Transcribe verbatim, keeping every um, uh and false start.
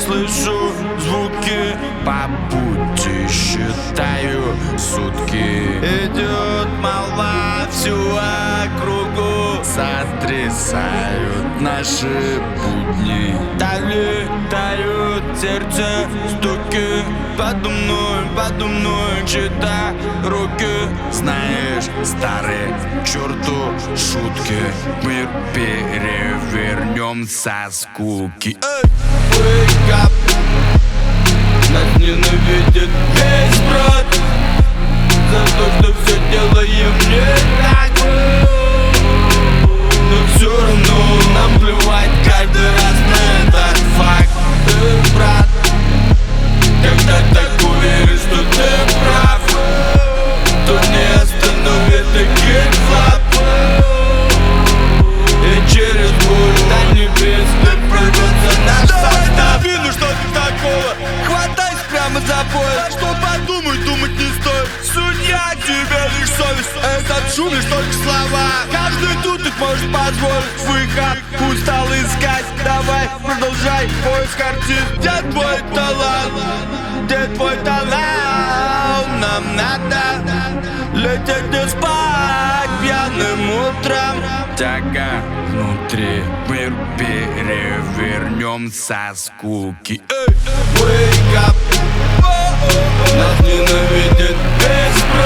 слышу звуки, по пути считаю сутки. Идет молва всю округу, сотрясают наши будни. Долетают сердце стуки, подо мной, подо мной чьи-то руки. Знаешь, старые черту шутки, мир перевернем со скуки. Эй! Wake up. Нас ненавидит весь брат за то, что все делаем не так. Но все равно нам плевать каждый раз на этот факт. Ты, брат, когда так уверен, что ты прав, то не остановит таких лап. И через боль до небес прорвется наш состав. Вину, что ты такого, хватайся прямо за пояс. Что подумать, думать не стоит. Судья, тебе лишь совесть. Этот шум лишь только слова. Каждый тут их может позволить выход. Пусть стал искать, давай, продолжай поиск артист. Где твой талант? Где твой талант? Нам надо лететь не спать пьяным утром. Тяга внутри, мир перевернем со скуки. Эй! Wake up. Нас ненавидит весь